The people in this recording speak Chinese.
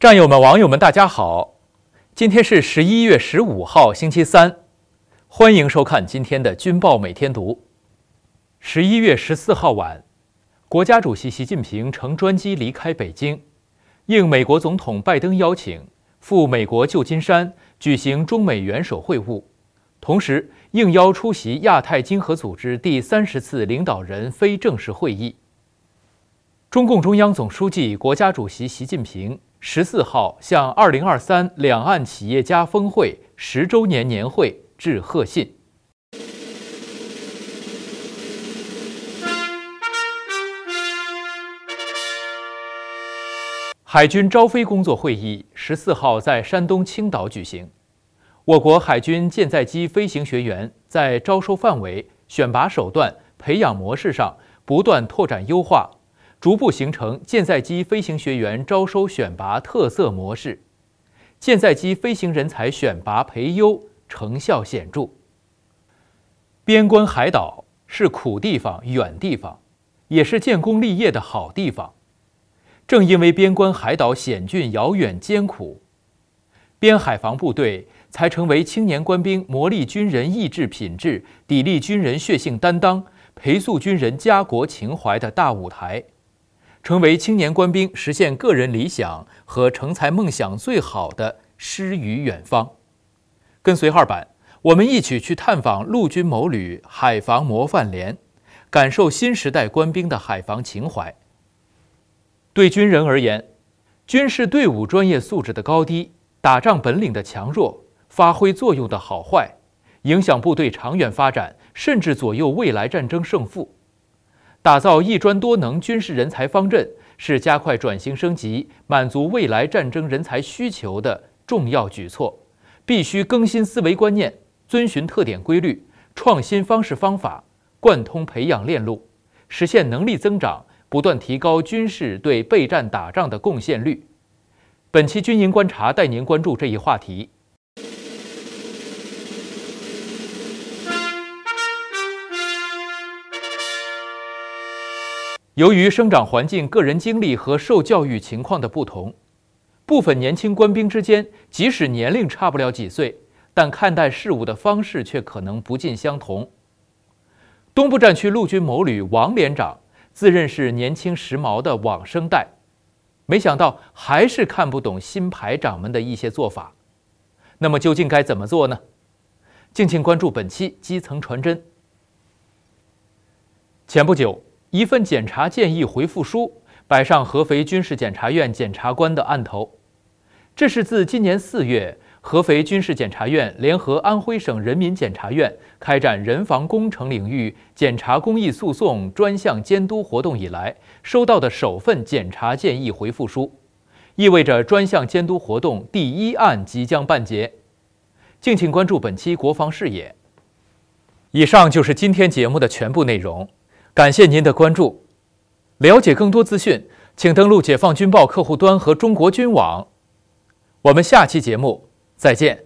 战友们、网友们，大家好！今天是11月15号，星期三，欢迎收看今天的军报每天读。11月14号晚，国家主席习近平乘专机离开北京，应美国总统拜登邀请，赴美国旧金山举行中美元首会晤，同时应邀出席亚太经合组织第30次领导人非正式会议。中共中央总书记、国家主席习近平14号向2023两岸企业家峰会10周年年会致贺信。海军招飞工作会议14号在山东青岛举行。我国海军舰载机飞行学员在招收范围、选拔手段、培养模式上不断拓展优化，逐步形成舰载机飞行学员招收选拔特色模式，舰载机飞行人才选拔培优成效显著。边关海岛是苦地方、远地方，也是建功立业的好地方。正因为边关海岛险峻、遥远、艰苦，边海防部队才成为青年官兵磨砺军人意志品质、砥砺军人血性担当、培塑军人家国情怀的大舞台，成为青年官兵实现个人理想和成才梦想最好的诗与远方。跟随二版，我们一起去探访陆军某旅海防模范连，感受新时代官兵的海防情怀。对军人而言，军事队伍专业素质的高低、打仗本领的强弱、发挥作用的好坏，影响部队长远发展，甚至左右未来战争胜负。打造一专多能军事人才方阵，是加快转型升级、满足未来战争人才需求的重要举措，必须更新思维观念，遵循特点规律，创新方式方法，贯通培养链路，实现能力增长，不断提高军事对备战打仗的贡献率。本期军营观察带您关注这一话题。由于生长环境、个人经历和受教育情况的不同，部分年轻官兵之间即使年龄差不了几岁，但看待事物的方式却可能不尽相同。东部战区陆军某旅王连长自认是年轻时髦的网生代，没想到还是看不懂新排长们的一些做法。那么究竟该怎么做呢？敬请关注本期基层传真。前不久，一份检察建议回复书摆上合肥军事检察院检察官的案头。这是自今年4月，合肥军事检察院联合安徽省人民检察院开展人防工程领域检察公益诉讼专项监督活动以来，收到的首份检察建议回复书，意味着专项监督活动第1案即将办结。敬请关注本期国防视野。以上就是今天节目的全部内容，感谢您的关注。了解更多资讯，请登录解放军报客户端和中国军网。我们下期节目再见。